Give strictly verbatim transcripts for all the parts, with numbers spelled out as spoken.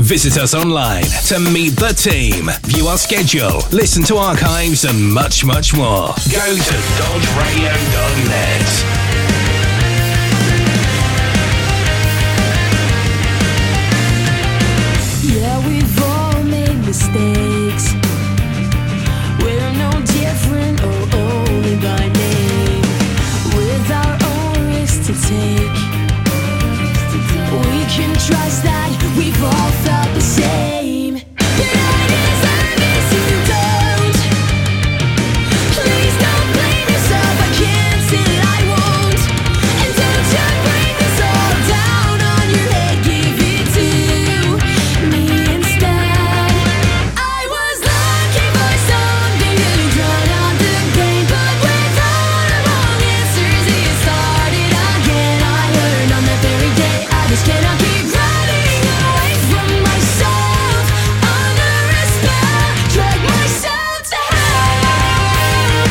Visit us online to meet the team, view our schedule, listen to archives, and much, much more. Go to dodge radio dot net. Yeah, we've all made mistakes. We're no different or only by name. With our own risks to take, we can trust that we've all felt the same. But I deserve this, you don't. Please don't blame yourself, I can't say I won't. And don't you bring this all down on your head, give it to me instead. I was looking for something to drown out the pain, but with all the wrong answers it started again. I learned on that very day I just cannot keep running away from myself. Under a spell, drag myself to hell.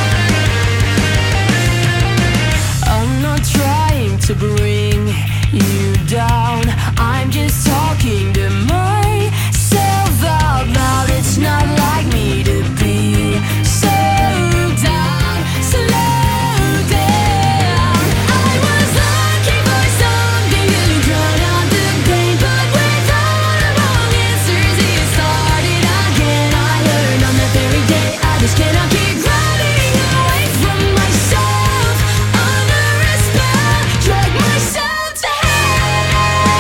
I'm not trying to bring you down, I'm just talking to myself out loud. It's not like me to be so down, slow down. I was looking for something to drown out the pain, but with all the wrong answers it started again. I learned on that very day I just cannot keep running away from myself. Under a spell, drag myself to hell.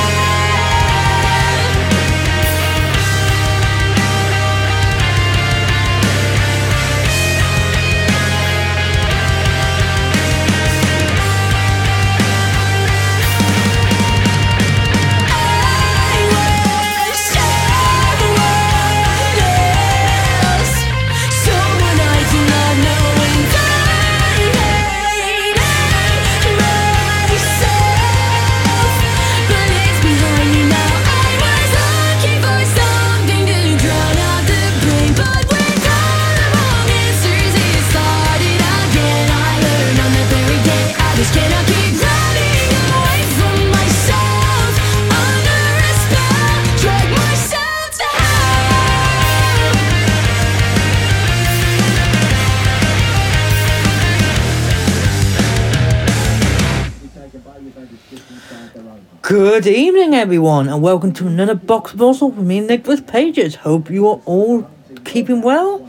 I was someone else, someone I do not know, and I hated myself. But it's behind me now. I was looking for something to drown out the pain, but with all the wrong answers it started again. I learned on that very day I just cannot keep running away from myself. Under a spell, drag myself to hell. Good evening, everyone, and welcome to another Box Puzzle with me, Nicholas Pages. Hope you are all keeping well.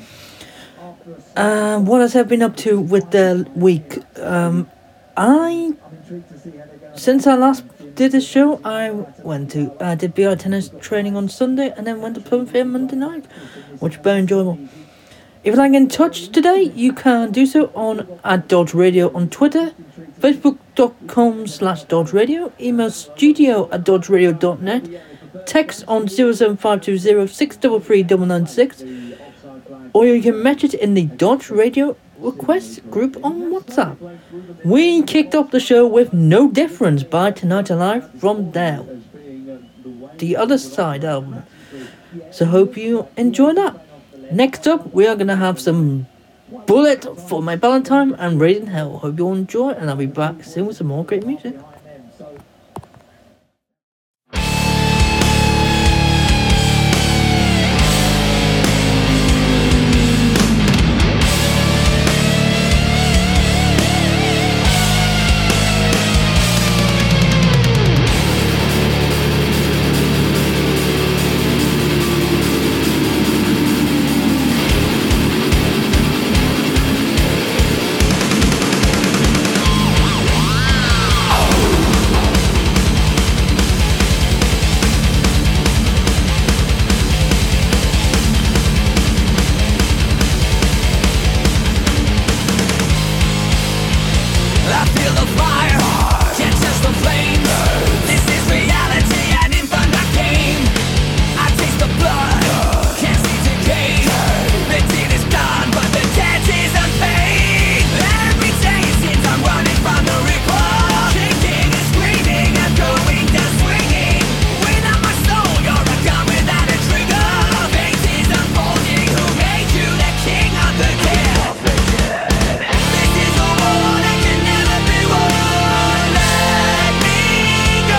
Um, what has I been up to with the week? Um, I, since I last did the show, I went to, I did B I tennis training on Sunday and then went to Plum Fair Monday night, which was very enjoyable. If you'd like to get in touch today, you can do so on at Dodge Radio on Twitter, facebook.com slash Dodge Radio, email studio at dodge radio dot net, text on zero seven five two zero six three three nine nine six, or you can message in the Dodge Radio request group on WhatsApp. We kicked off the show with No Difference by Tonight Alive from there, the Other Side album. So hope you enjoy that. Next up, we are going to have some Bullet for My Valentine and Raising Hell. Hope you all enjoy, and I'll be back soon with some more great music. Go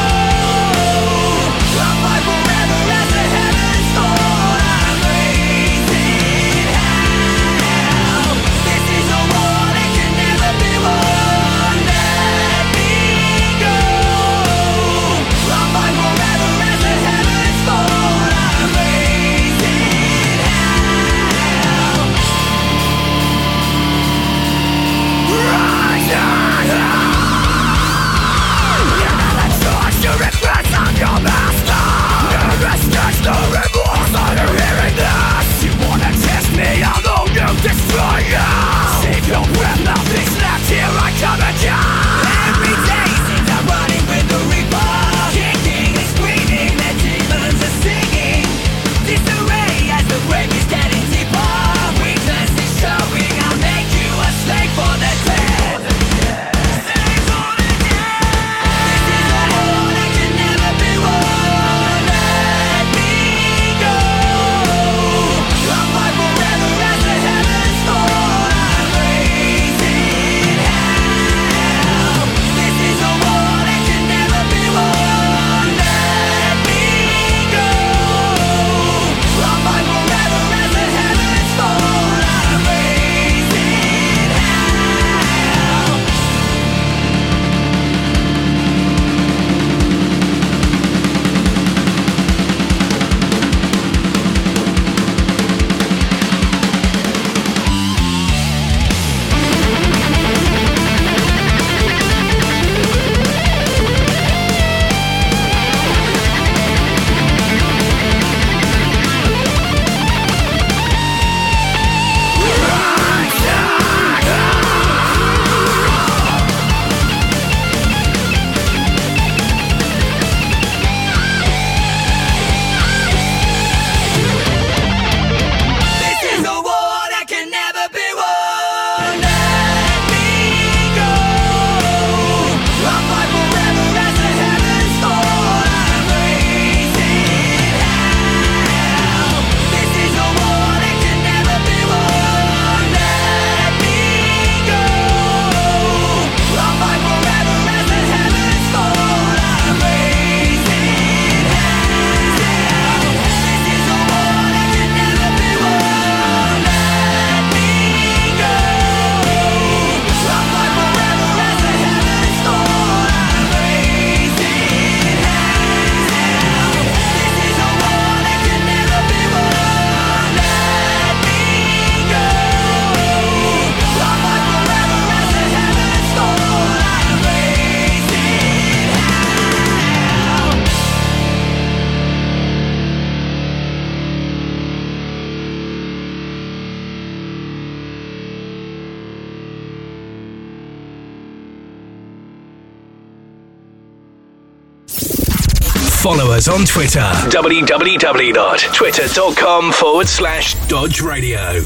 follow us on Twitter. www.twitter.com forward slash Dodge Radio.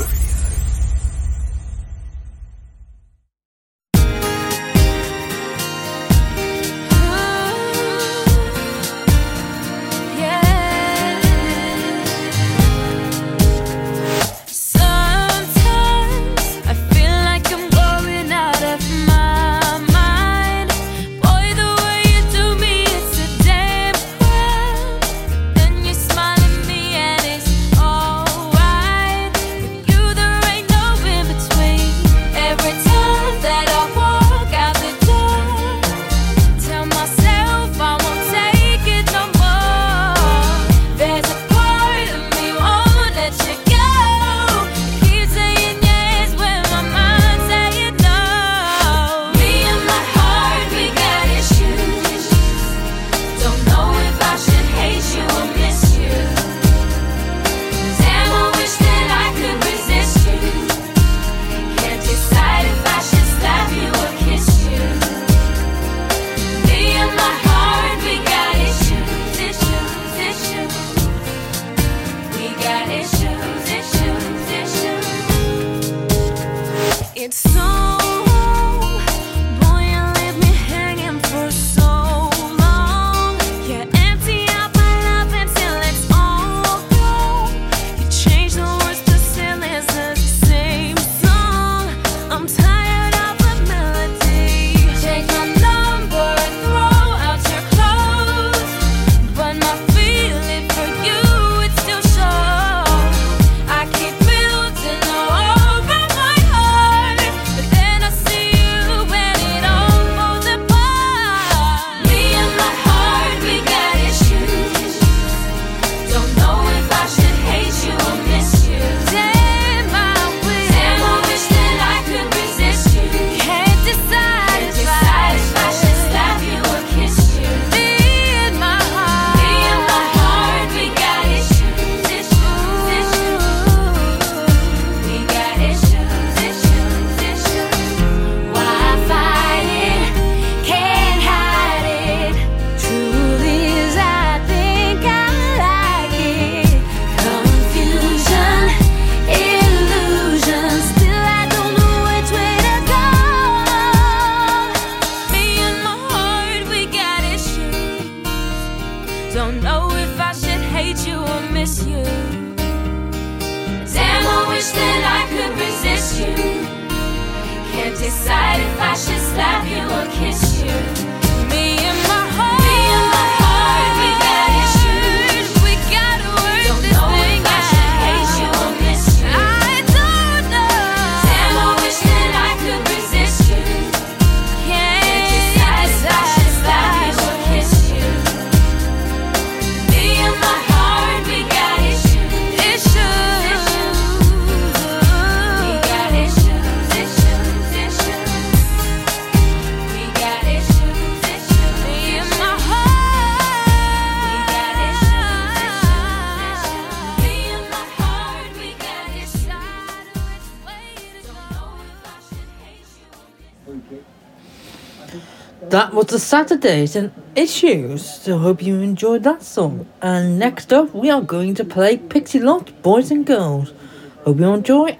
That was the Saturdays and Issues, so hope you enjoyed that song. And next up, we are going to play Pixie Lott, Boys and Girls. Hope you enjoy,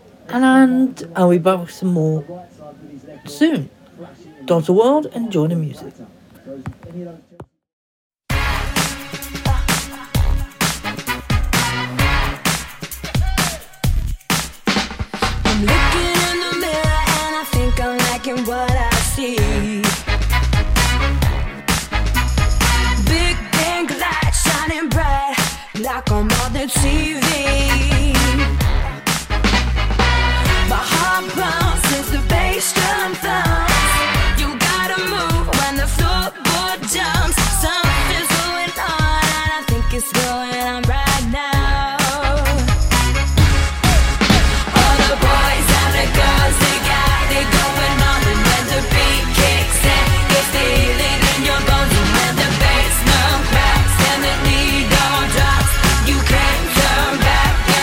and I'll be back with some more soon. Dodge the world, enjoy the music. I'm looking in the mirror and I think I'm liking what I see. Big pink light shining bright like I'm on the T V. My heart pounds as the bass drum thumps. You gotta move when the floorboard jumps. Something's going on and I think it's going on right now. Back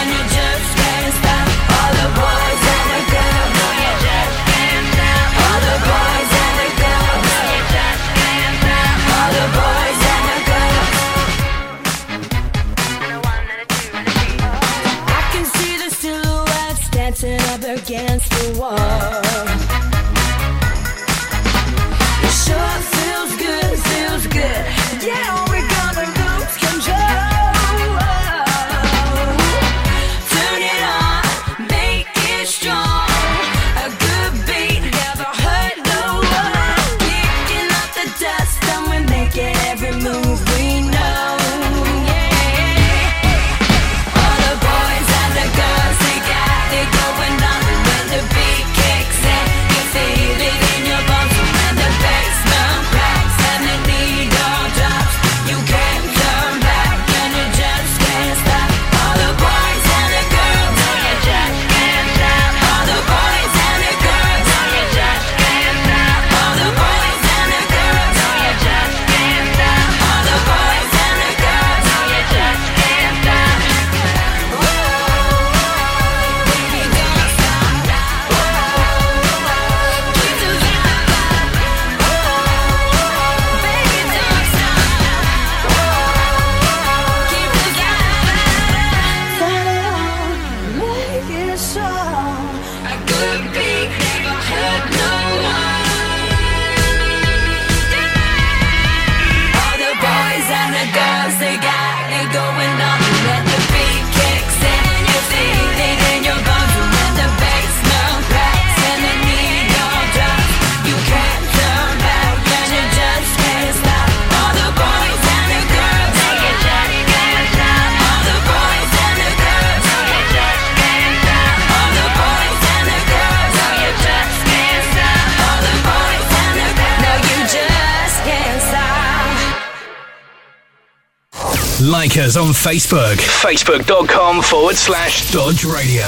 Like us on Facebook. Facebook.com forward slash Dodge Radio.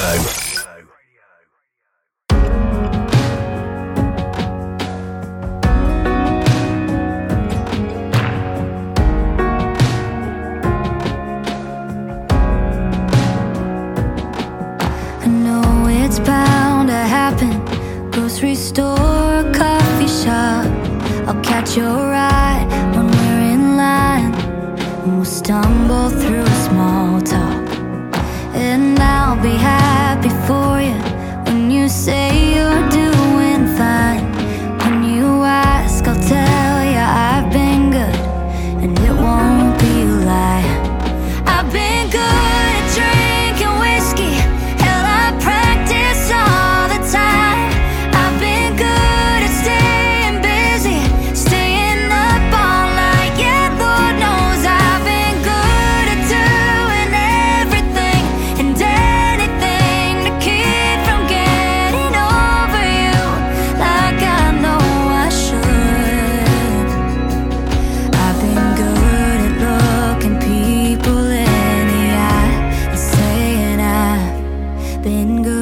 I know it's bound to happen. Grocery store, coffee shop. I'll catch your ride when we're in line, and we'll stumble through small talk. And I'll be happy for you when you say you're doing fine. When you ask, I'll tell you I've been good, and it won't be a lie. I've been good at drinking whiskey. Hell, I practice all the time. I've been good at staying busy, staying up all night. Yeah, Lord knows I've been good at doing everything and anything to keep from getting over you, like I know I should. I've been good at looking people in the eye and saying I've been good.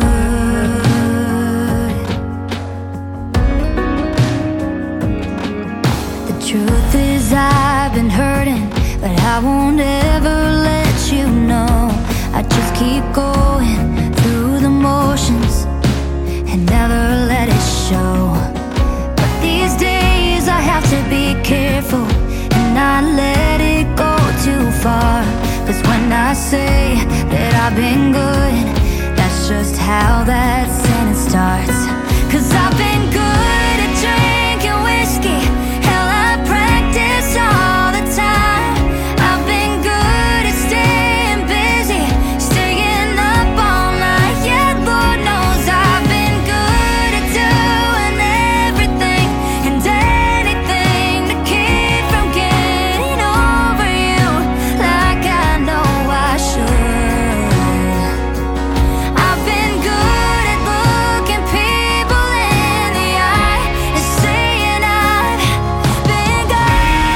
The truth is I've been hurting, but I won't ever let you know. I just keep going through the motions and never let it show. But these days I have to be careful and not let it go too far. Cause when I say that I've been good, that's just how that sentence starts. Cause I've been good at drinking whiskey. Hell, I practice all the time. I've been good at staying busy, staying up all night. Yeah, Lord knows I've been good at doing everything and anything to keep from getting over you, like I know I should. I've been good at looking people in the eye and saying I've been good.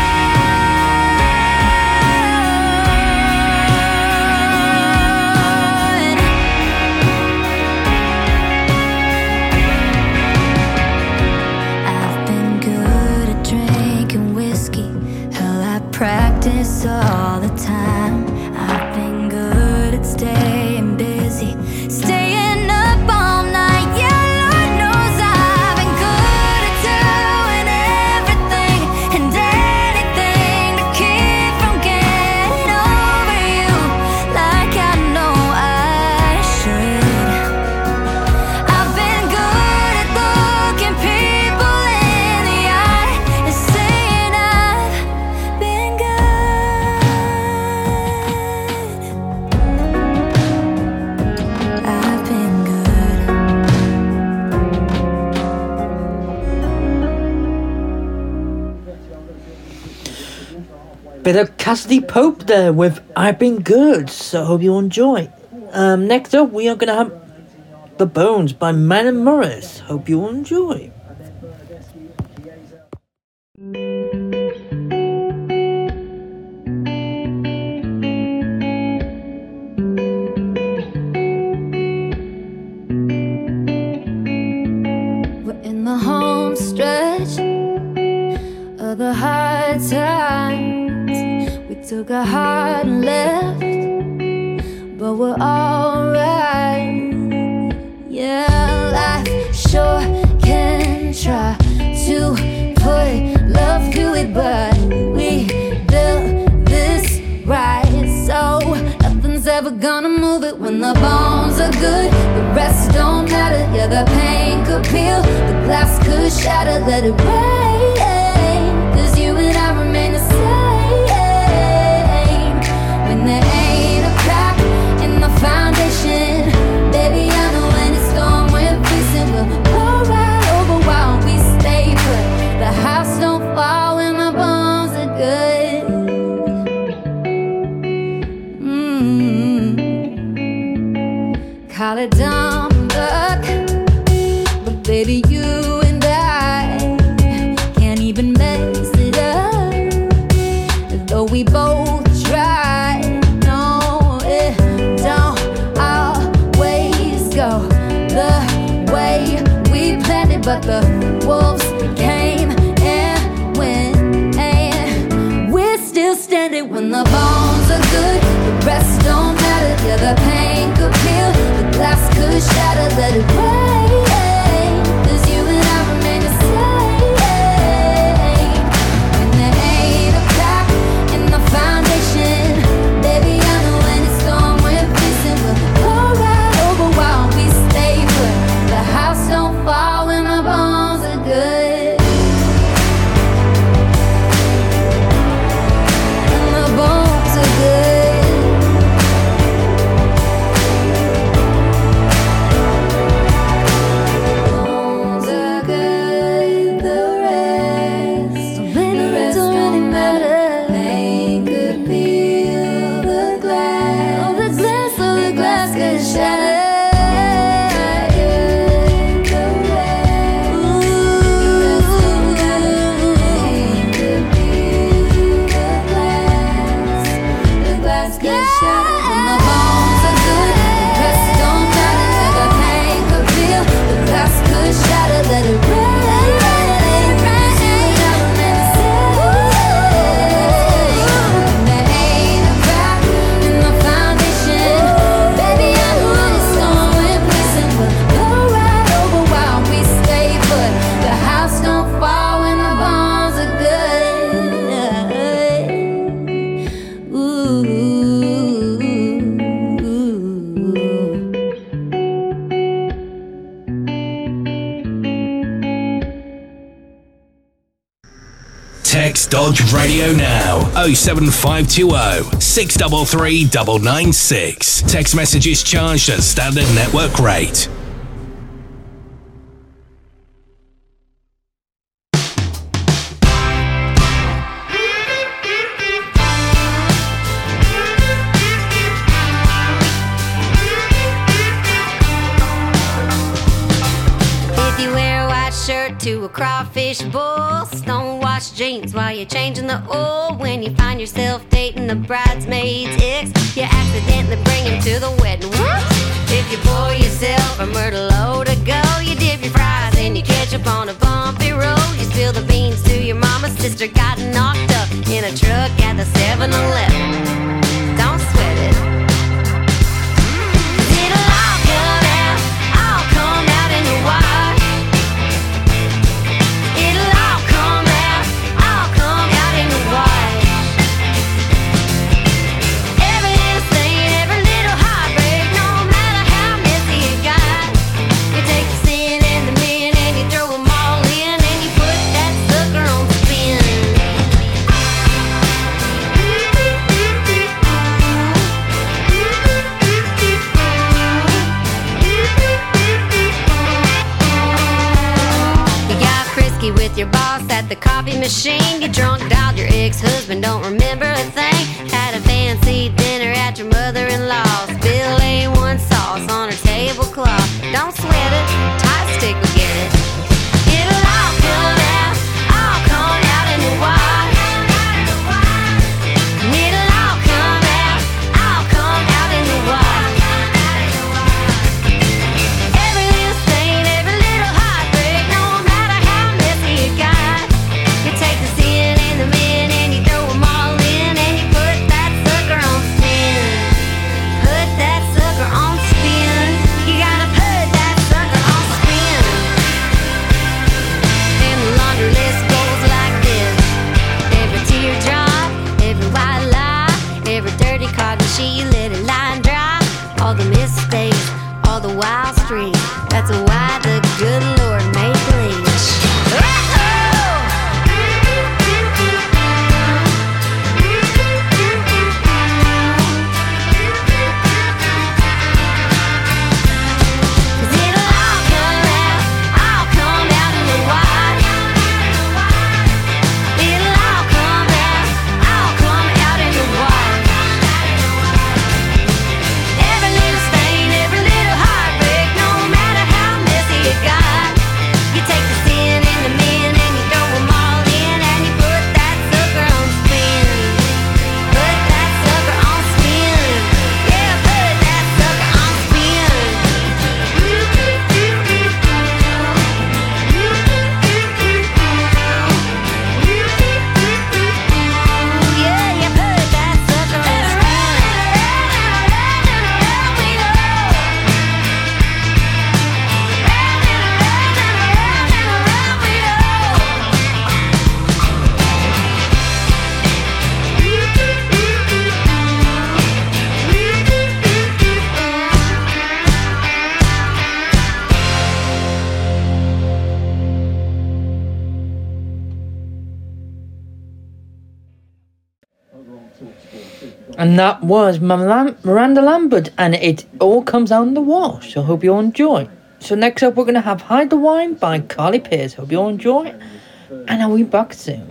I've been good at drinking whiskey. Hell, I practice all the time. I've been good at staying busy, staying up all night. Yeah, Lord knows I've been good at doing everything and anything to keep from getting over you, like I know I should. I've been good at looking people in the eye and saying I've been good. I've been good. Bit of Cassidy Pope there with I've Been Good, so I hope you enjoy. Um, next up, we are going to have The Bones by Man and Morris. Hope you enjoy. We're in the home stretch of the hard times. We took a hard left, but we're alright. Yeah, life sure can try to put love through it, but we built this right, so nothing's ever gonna move it. When the bones are good, the rest don't matter. Yeah, the pain could peel, the glass could shatter. Let it rain, cause you and I remain the same. When there ain't a crack in the foundation, baby, I know when it's storm we're facing, we'll pour right over while we stay put. The house don't fall when my bones are good. Mm-hmm. Call it dumb luck, but baby, you and I can't even mess it up. Though we both try, Text Dodge Radio now. oh seven five two oh, six three three, nine nine six. Text messages charged at standard network rate. To a crawfish bowl, stonewashed jeans while you're changing the oil. When you find yourself dating the bridesmaid's ex, you accidentally bring him to the wedding. Whoops! If you pour yourself a myrtle low to go, you dip your fries and you catch up on a bumpy road. You spill the beans to your mama's sister, got knocked up in a truck at the seven eleven. Don't sweat it. It'll all come out, all come out in the wash. With your boss at the coffee machine, you drunk dialed your ex-husband, don't remember a thing. Had a fancy dinner at your mother-in-law's, Bill A one sauce on her tablecloth. Don't sweat it, Tie Stick will get it. It'll all come out, all come out in the wash. And it'll all come out, all come out in the wash. Every little stain, every little heartbreak, no matter how messy you got, you take the sin and the men and you throw them all in and you put that sucker on spin. Put that sucker on spin. You gotta put that sucker on spin. And the laundry list goes like this: every teardrop, every white lie, every dirty card sheet, you let it lie and dry. All the mistakes, all the wild streets. That's why the good Lord made bleach. And that was Miranda Lambert, and it all comes out in the wash. So hope you all enjoy. So next up, we're going to have Hide the Wine by Carly Pearce. Hope you all enjoy. And I'll be back soon.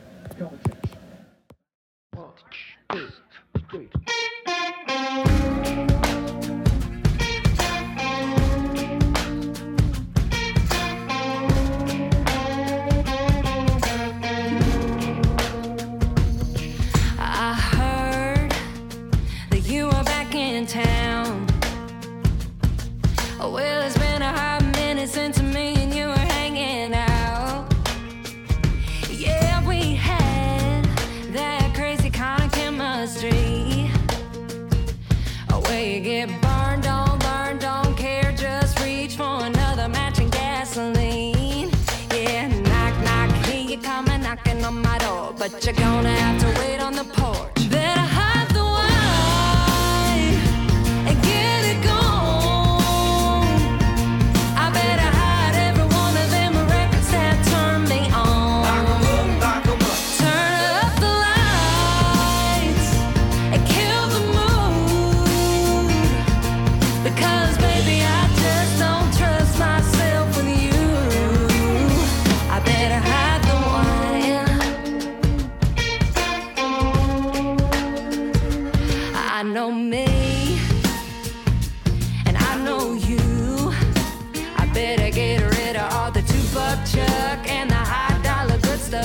But you're gonna have to wait on the porch. Better hide the wine and get it gone. I better hide every one of them records that turn me on. Lock 'em up, lock 'em up.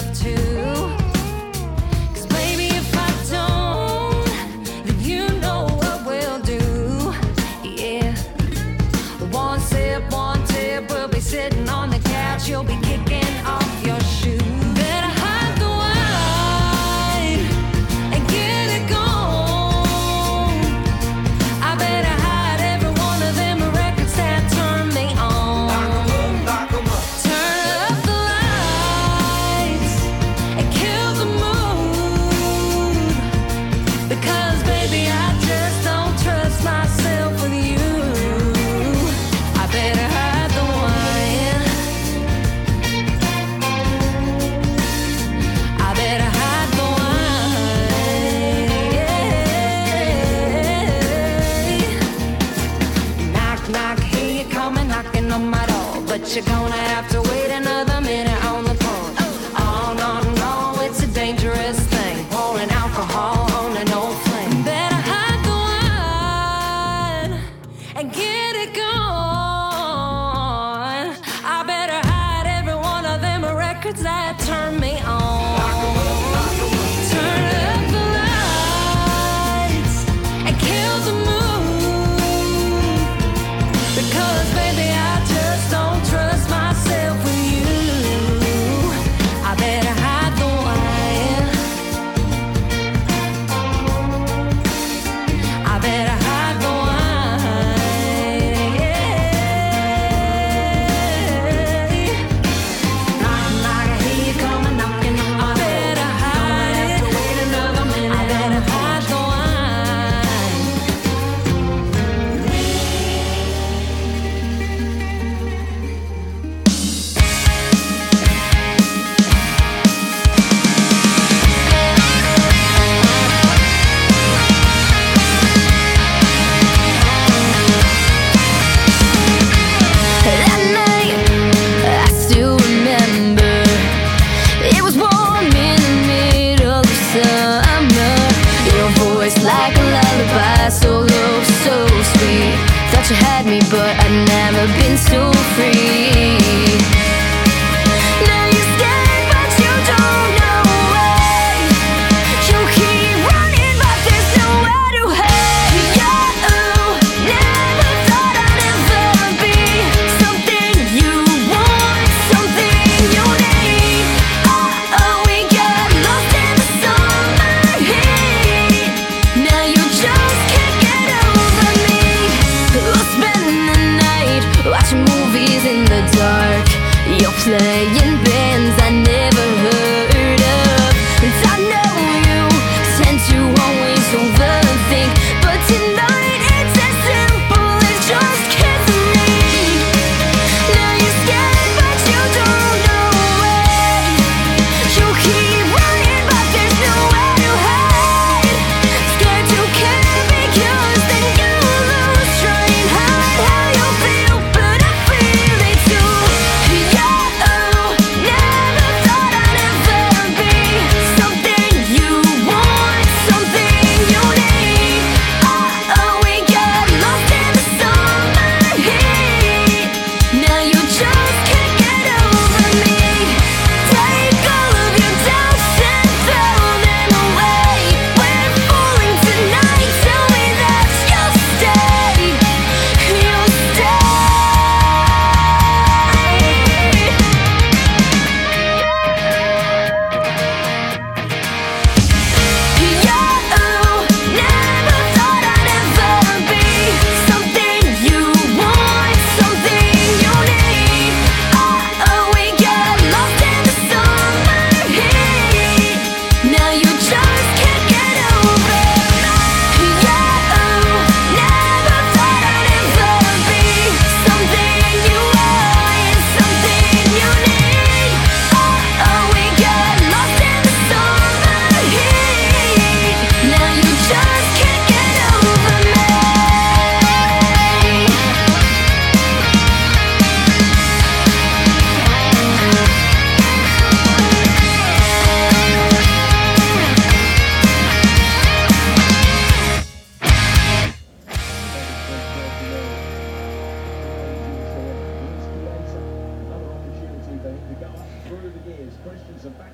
love too. 'Cause baby, if I don't, then you know what we'll do. Yeah. One sip, one tip, we'll be sitting on the couch. You'll be kicking off your shoes. Better hide the wine and get it gone. I better hide every one of them records that turn me on. Turn up the lights and kill the mood. Because baby, I just don't trust myself with you. I better hide the wine. I better hide the wine. Knock, knock, here you coming, knocking on my door. But you're gonna have to wait another minute on the phone. Oh, no, no, it's a dangerous thing. Pouring alcohol on an old flame. Better hide the wine and get it gone. I better hide every one of them records that turn me on. Turn up the lights and kill the mood. Because baby, I just don't trust myself with you. I better hide the wine. I better hide the wine. Knock, knock, I hear you coming, knocking on my door. I better hide it. Wait another minute. I better hide the wine. That night, I still remember. It was warm in the middle of summer. Your voice like a lullaby, so low, so sweet. Thought you had me, but I'd never been so free. Now you're scared, but you don't know why. You keep running, but there's nowhere to hide. You never thought I'd ever be something you want, something you need. Oh, oh, we got lost in the summer heat. Now you just can't get over me. We'll spend the night watching movies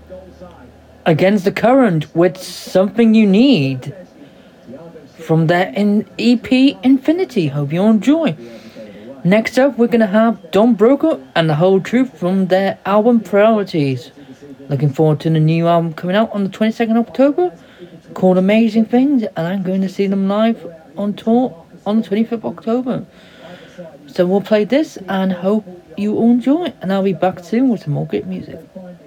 Against the Current with Something You Need from their in E P Infinity. Hope you enjoy. Next up, we're going to have Don Broker and The Whole Truth from their album Priorities. Looking forward to the new album coming out on the twenty-second of October called Amazing Things, and I'm going to see them live on tour on the twenty-fifth of October. So we'll play this and hope you all enjoy, and I'll be back soon with some more great music.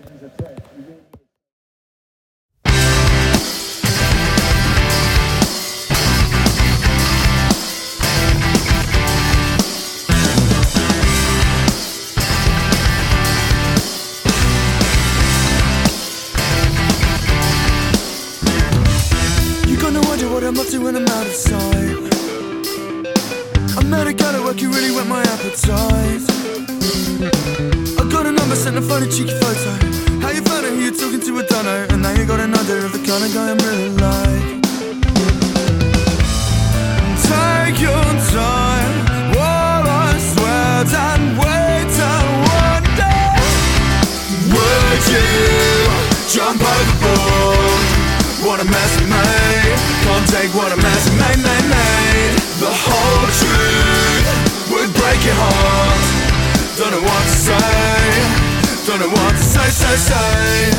I'm up to when I'm out of sight. I met a guy at work, he really whet my appetite. I got a number, sent a funny cheeky photo. How you found it, who you talking to, I don't know. And now you got an idea of the kind of guy I'm really like. Take your time while I sweat and wait and wonder. Would you jump overboard? What a mess we made. Can't take what a mess we made, made, made. The whole truth would break your heart. Don't know what to say. Don't know what to say, say, say.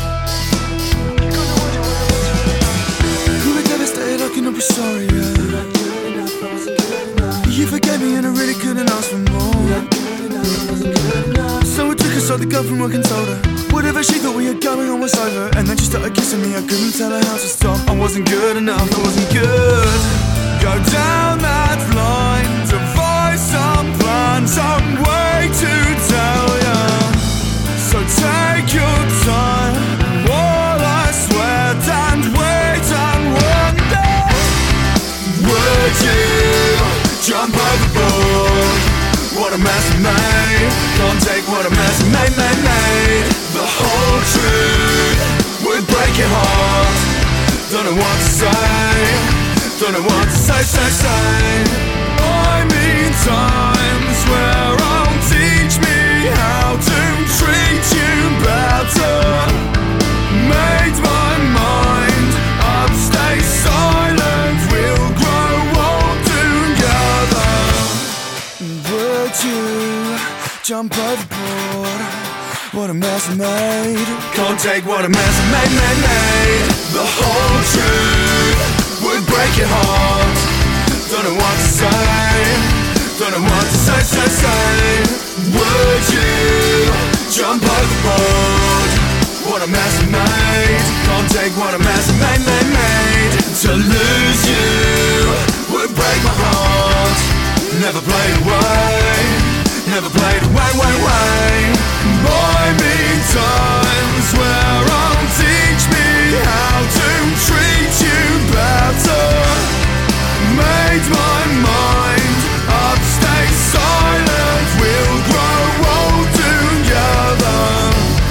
Could be devastated, I cannot be sorry, yeah. You forgave me and I really couldn't ask for more. So we took aside the girl from work and told her whatever she thought we had going on was over. And then she started kissing me, I couldn't tell her how to stop. I wasn't good enough, I wasn't good. Go down that line, devise some plan, some way to tell ya. So take your time while I sweat and wait and wonder. Would you jump overboard? What a mess we made. Can't take what a mess we made, made, made. The whole truth would break your heart. Don't know what to say. Don't know what to say, say, say. I mean times where I'll teach me how to treat you better. Made my mind up, stay silent. We'll grow old together. Would you jump overboard? What a mess I made. Can't take what a mess I made, made, made. The whole truth would break your heart. Don't know what to say. Don't know what to say, say, say. Would you jump overboard? What a mess I made. Can't take what a mess I made, made, made. To lose you would break my heart. Never played away, never played away, way, way. Buy me times where I'll teach me how to treat you better. Made my mind up, stay silent. We'll grow old together.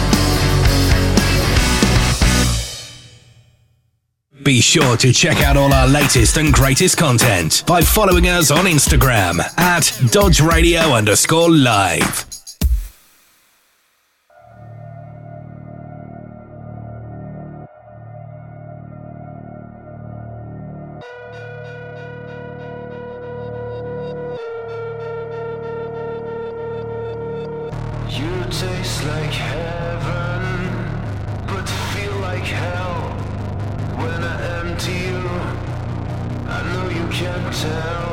Be sure to check out all our latest and greatest content by following us on Instagram at Dodge Radio underscore live. You taste like heaven, but feel like hell. When I empty you, I know you can't tell.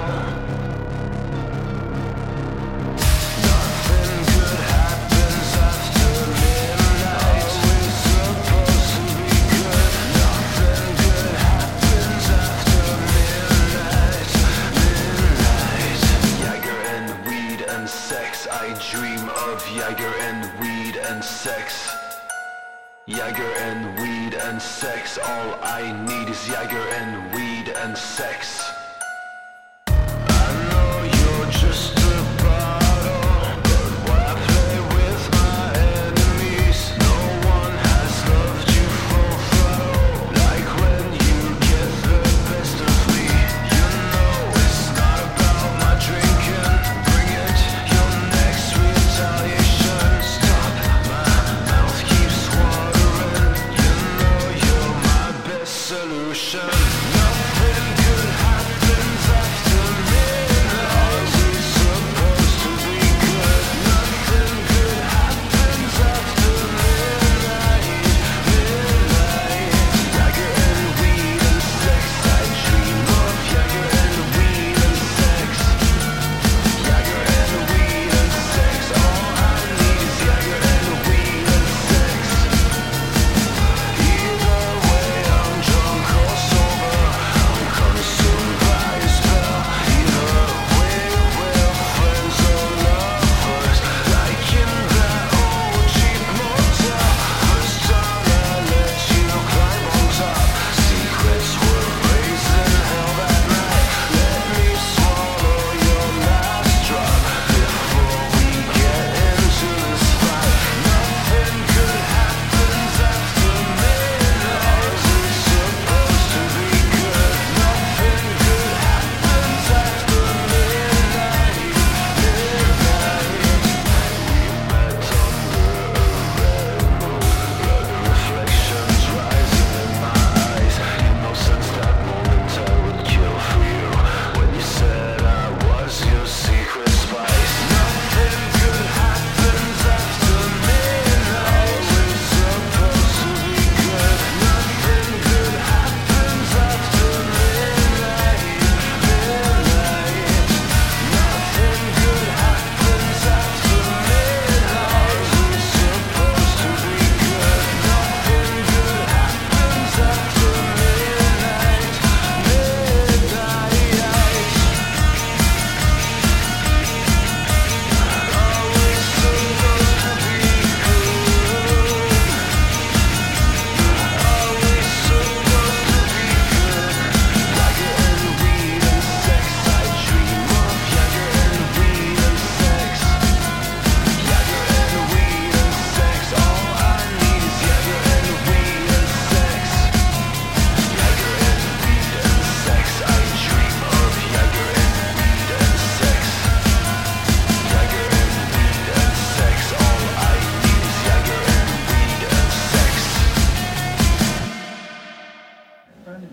Nothing good happens after midnight. Always supposed to be good. Nothing good happens after midnight. Midnight. Jäger and weed and sex. I dream of Jäger and weed and sex. Jäger and weed and sex. All I need is Jäger and weed and sex. I know you're just a bottle, but why play with my enemies? No one has loved you full throttle, like when you get the best of me. You know it's not about my drinking. Bring it, your next retaliation. Stop, my mouth keeps watering.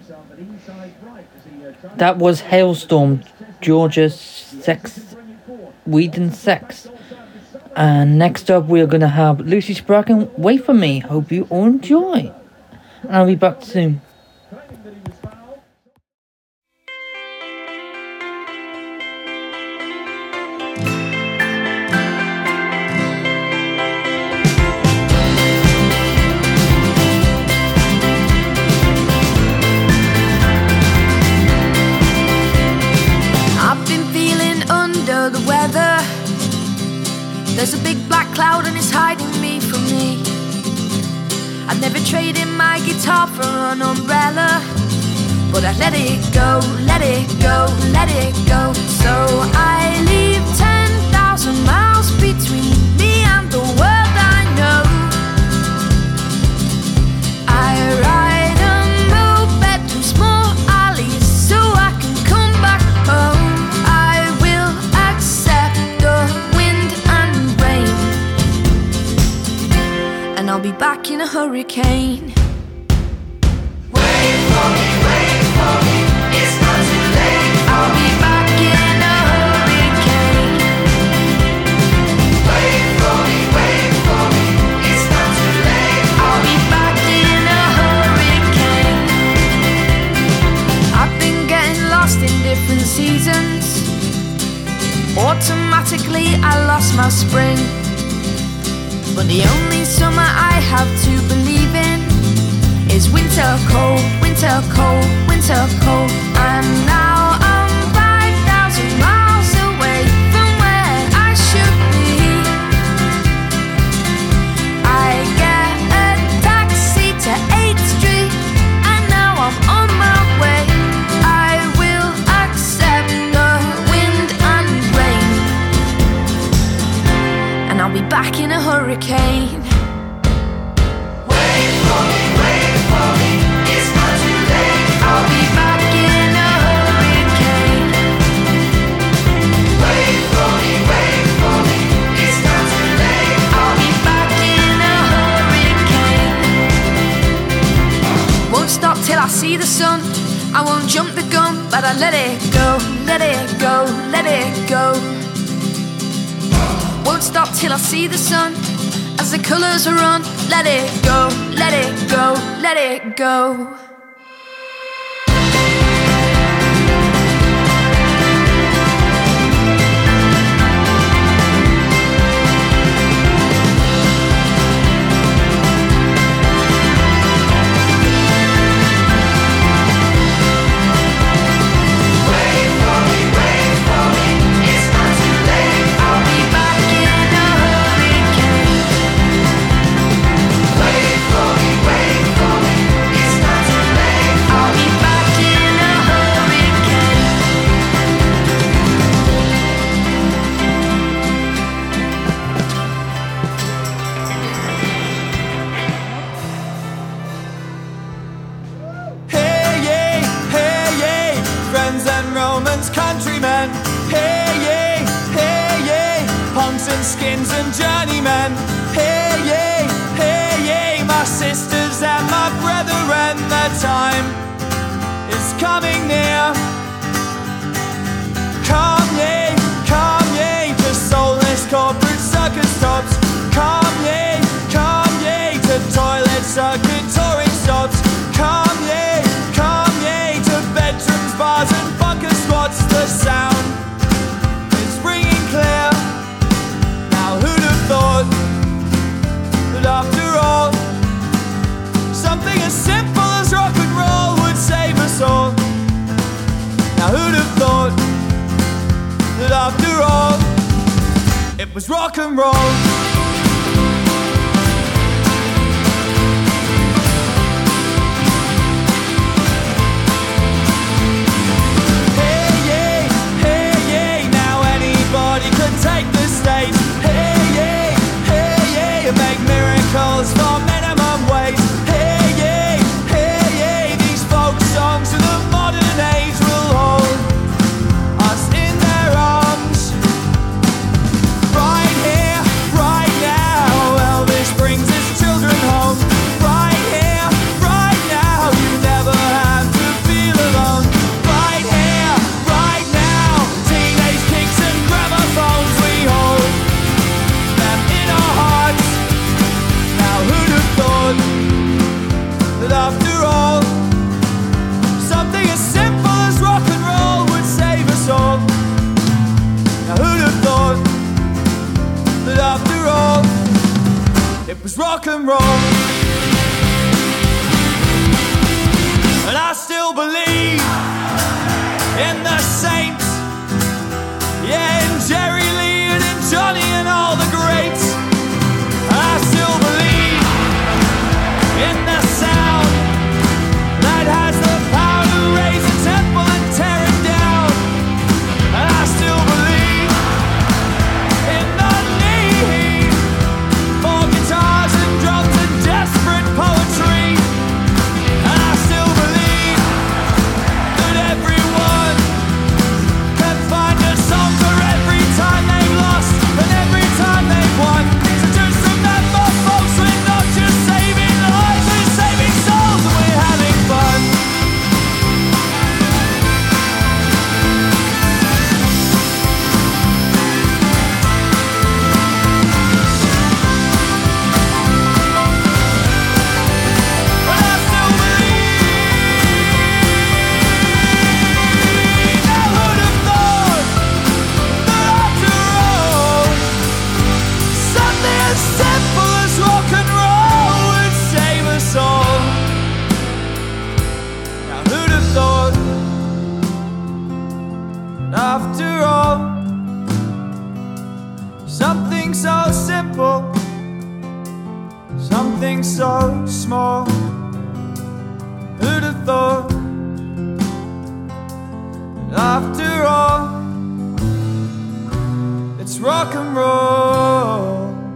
That was Hailstorm, Georgia Sex, Weed and Sex. And next up, we're going to have Lucy Spracken, Wait For Me. Hope you all enjoy. And I'll be back soon. I've been feeling under the weather. There's a big black cloud and it's hiding me from me. I'd never trade in my guitar for an umbrella, but I let it go, let it go, let it go. So I leave ten thousand miles between me and the world I know. I ride a moped through small alleys so I can come back home. I will accept the wind and rain, and I'll be back in a hurricane. Wait for me, wait for me, it's not too late. I'll be back in a hurricane. Wait for me, wait for me, it's not too late. I'll be back in a hurricane. I've been getting lost in different seasons. Automatically I lost my spring, but the only summer I have to believe in is winter cold, winter cold, winter cold. And now I'm five thousand miles away from where I should be. I get a taxi to eighth street, and now I'm on my way. I will accept the wind and rain, and I'll be back in a hurricane. Wait for me, wait for me, it's not too late. I'll be back in a hurricane. Wait for me, wait for me, it's not too late. I'll be back in a hurricane. Won't stop till I see the sun. I won't jump the gun, but I let it go, let it go, let it go. Won't stop till I see the sun. As the colours run, let it go, let it go, let it go. Wait for me, wait for me, it's not too late. I'll be back in a hurricane. Wait for me, wait for me, it's not too late. I'll be back in a hurricane. Hey, yay, hey, yay, friends and Romans, countrymen. Hey, yay, hey, yay, punks and skins and journeymen. Hey, yay, hey, yay, my sisters and my brethren, the time is coming near. Come, yay, come, yay, to soulless corporate circus tops. Come, yay, come, yay, to toilet circuit touring stops. Come, yay, come, yay, to bedrooms, bars and bunker squats. The sound is ringing clear. Now who'd have thought that after all, something as simple as rock and roll would save us all? Now who'd have thought that after all, it was rock and roll? Hey, yay, hey, yay, now anybody could take the stage. Hey, yay, hey, yay, make miracles for minimum wage. Hey, yay, hey, yay, these folk songs of the modern age will hold us in their arms. Right here, right after all, something as simple as rock and roll would save us all. Now who'd have thought that after all, it was rock and roll? And I still believe in the Saints, yeah, in Jerry Lee and in Johnny and all the greats. I still believe in the sound that has the power to raise a temple and tear it down. And I still believe in the need for guitars and drums and desperate poetry. And I still believe that everyone can find a song for every time they've lost and every time they've won. So just remember, folks, we're not just saving lives, we're saving souls and we're having fun. But I still believe. Now who'd have thought that after all, something as simple as rock and roll would save us all? Now who'd have thought that after all, something so simple, something so small, who'd have thought that after all, it's rock and roll?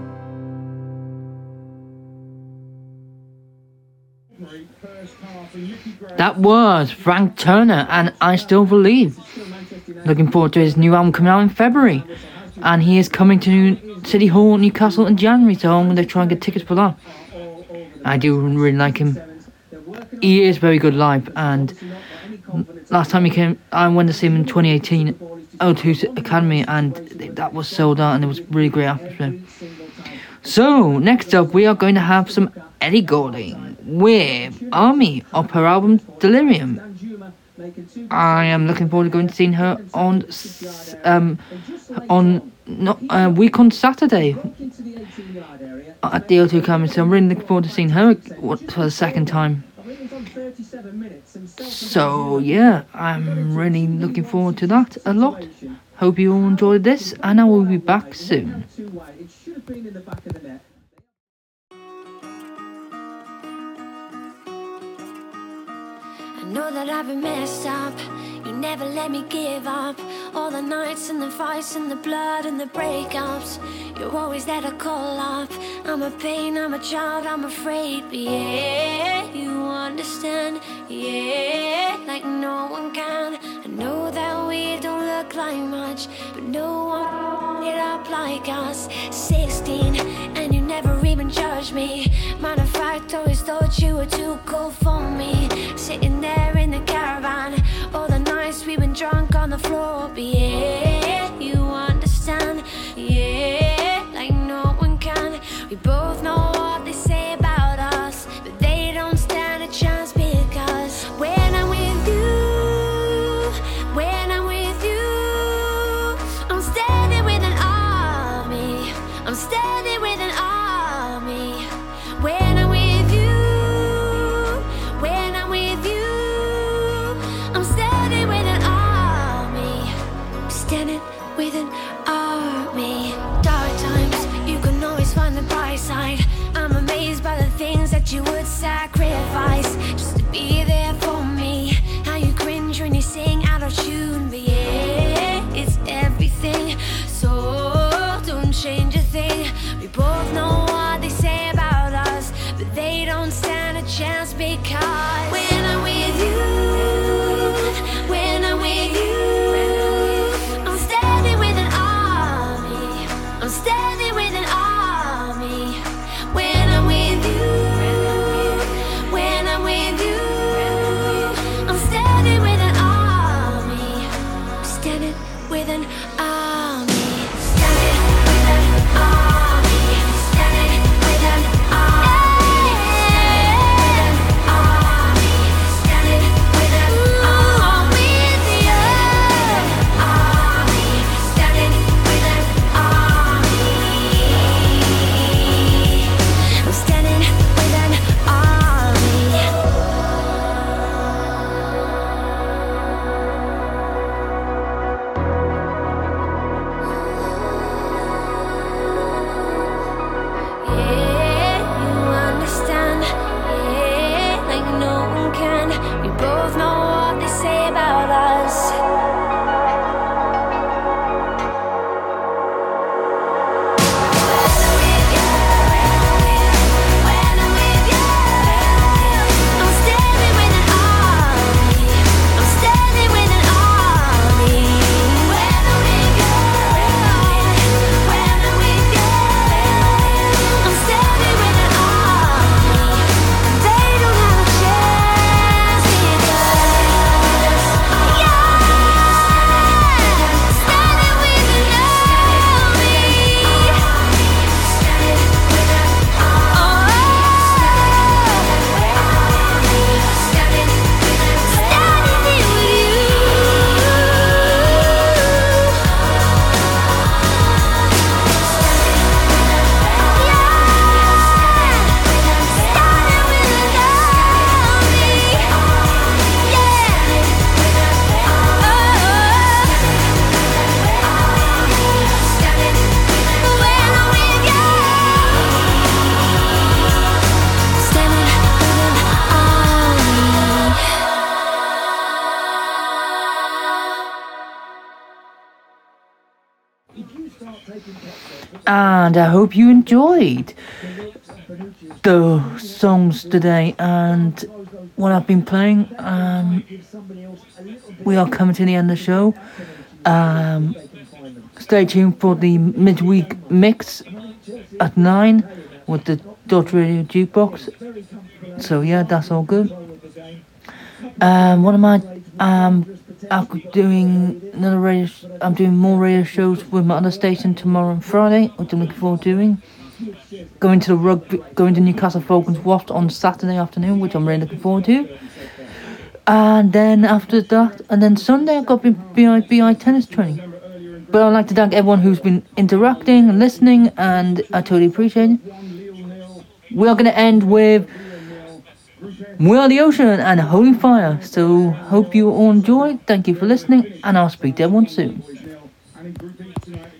That was Frank Turner and I Still Believe. Looking forward to his new album coming out in February. And he is coming to City Hall, Newcastle in January, so I'm going to try and get tickets for that. I do really like him. He is very good live, and last time he came, I went to see him in twenty eighteen, O two Academy, and that was sold out, and it was really great atmosphere. So, next up, we are going to have some Ellie Goulding with Army of her album Delirium. I am looking forward to going to seeing her on s- um on not uh, week on Saturday at the O two Academy. So I'm really looking forward to seeing her for the second time. So yeah, I'm really looking forward to that a lot. Hope you all enjoyed this, and I will be back soon. I know that I've been messed up. You never let me give up. All the nights and the fights and the blood and the breakups. You're always there to call up. I'm a pain, I'm a child, I'm afraid. But yeah, you understand. Yeah, like no one can. I know that we don't look like much, but no one it up like us. Sixteen, and you never even judged me. Matter of fact, always thought you were too cool for me. Sitting there in the caravan, all the nights we've been drunk on the floor. But yeah, you understand. Yeah, like no one can. We both know what they say about us, but they don't stand a chance because when I'm with you, when I'm with you, I'm standing with an army. I'm standing with an army. When I'm with you, when I'm with you, I'm standing with an army. I'm standing with an army. Dark times, you can always find the bright side. I'm amazed by the things that you would sacrifice just to be there for me. How you cringe when you sing out of tune, but yeah, it's everything. So don't change a thing. We both know what they say about us, but they don't stand a chance because when I'm with you, when I'm with you, I'm standing with an army. I'm standing with an army. When I'm with you, when I'm with you, I'm standing with an army. I'm standing with an army. Standing with an army. Standing with an army. Standing with an army. both know what they say about us. And I hope you enjoyed the songs today and what I've been playing. Um, we are coming to the end of the show. Um, stay tuned for the midweek mix at nine with the Dodge Radio Jukebox. So yeah, that's all good. Um, what am I? Um, I'm doing another radio. Sh- I'm doing more radio shows with my other station tomorrow and Friday, which I'm looking forward to doing. Going to the rugby, going to Newcastle Falcons Wasps on Saturday afternoon, which I'm really looking forward to. And then after that, and then Sunday I've got B I B I tennis training. But I'd like to thank everyone who's been interacting and listening, and I totally appreciate it. We are going to end with We Are the Ocean and Holy Fire. So hope you all enjoyed. Thank you for listening, and I'll speak to everyone soon.